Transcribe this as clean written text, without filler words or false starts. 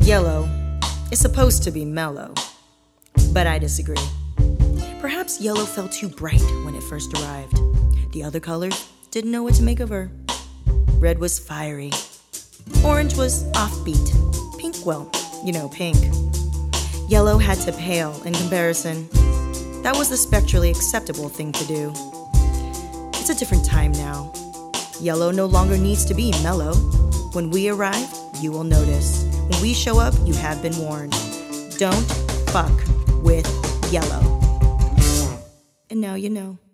Yellow is supposed to be mellow, but I disagree. Perhaps yellow felt too bright when it first arrived. The other colors didn't know what to make of her. Red was fiery. Orange was offbeat. Pink, well, you know, pink. Yellow had to pale in comparison. That was the spectrally acceptable thing to do. It's a different time now. Yellow no longer needs to be mellow. When we arrive, you will notice. When we show up, you have been warned. Don't fuck with yellow. And now you know.